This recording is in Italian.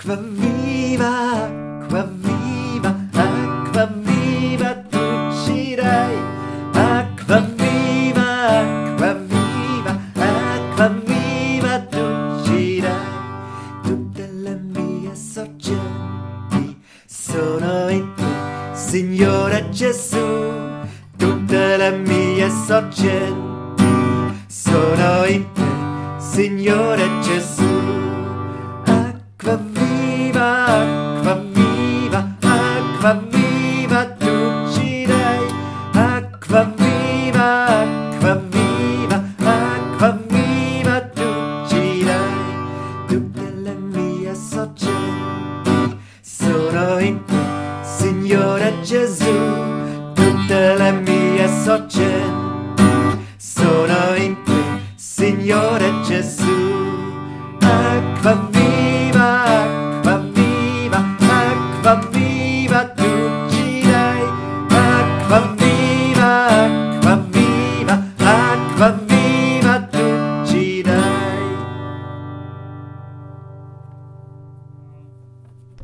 Acqua viva, acqua viva, acqua viva, tu uscirai. Acqua viva, acqua viva, acqua viva, tu uscirai. Tutte le mie sorgenti sono in te, Signore Gesù. Tutte le mie sorgenti sono in te, Signore Gesù. Acqua viva, acqua viva, acqua viva, tu uscirai. Acqua viva, acqua viva, acqua viva, tu uscirai. Tutte le mie sorgenti sono in te, Signore Gesù. Tutte le mie sorgenti sono in te, Signore Gesù. Acqua viva, acqua viva, acqua viva.